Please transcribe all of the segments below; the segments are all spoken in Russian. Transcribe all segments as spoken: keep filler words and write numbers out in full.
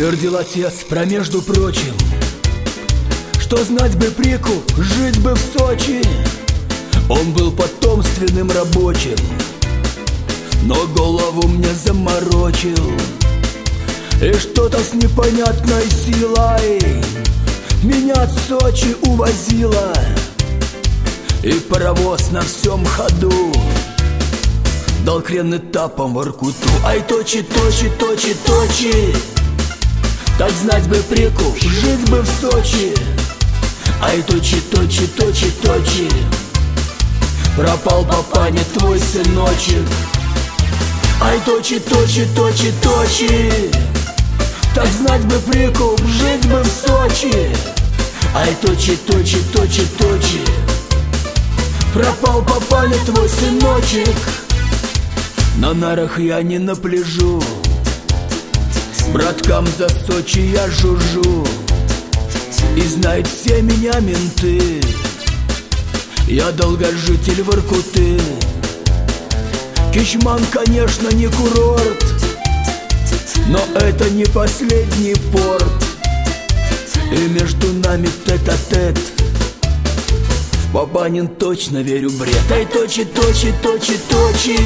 Твердил отец про между прочим, что знать бы прикуп, жить бы в Сочи. Он был потомственным рабочим, но голову мне заморочил. И что-то с непонятной силой меня от Сочи увозило. И паровоз на всем ходу дал крен этапом в Воркуту. Ай, точи, точи, точи, точи, так знать бы прикуп, жить бы в Сочи. Ай, точи, точи, точи, точи, пропал папаня твой сыночек. Ай, точи, точи, точи, точи, так знать бы прикуп, жить бы в Сочи. Ай, точи, точи, точи, точи, пропал папаня твой сыночек. На нарах я не на пляжу, браткам за Сочи я жужжу. И знают все меня менты, я долгожитель Воркуты. Кичман, конечно, не курорт, но это не последний порт. И между нами тет-а-тет, в Папанин точно верю бред. Ай, точи, точи, точи, точи,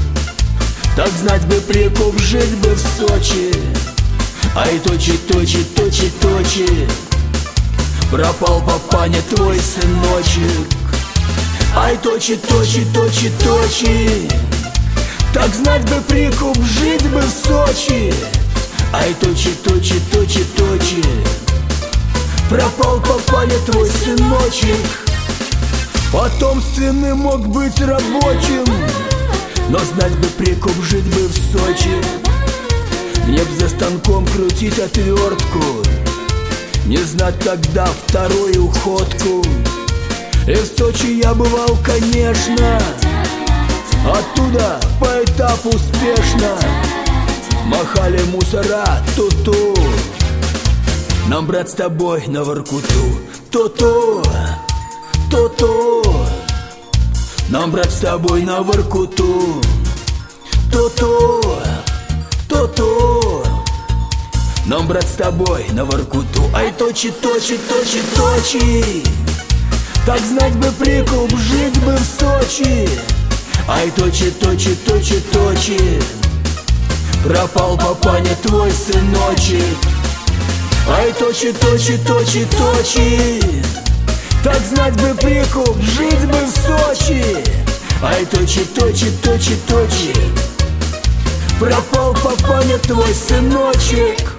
так знать бы прикуп, жить бы в Сочи. Ай, точи, точи, точи, точи, пропал папаня твой сыночек. Ай, точи, точи, точи, точи, так знать бы прикуп, жить бы в Сочи. Ай, точи, точи, точи, точи, пропал папаня твой сыночек. Потомственный мог быть рабочим, но знать бы прикуп, жить бы в Сочи. Мне б за станком крутить отвертку, не знать тогда вторую ходку. И в Сочи я бывал, конечно, оттуда по этапу успешно. Махали мусора, ту-ту, нам, брат, с тобой на Воркуту. Ту-ту, ту-ту, нам, брат, с тобой на Воркуту. Ту-ту, ту-ту, нам, брат, с тобой на Воркуту. Ай, точи, точи, точи, точи, так знать бы прикуп, жить бы в Сочи. Ай, точи, точи, точи, точи, пропал папаня твой сыночек. Ай, точи, точи, точи, точи, так знать бы прикуп, жить бы в Сочи. Ай, точи, точи, точи, точи, пропал папаня твой сыночек.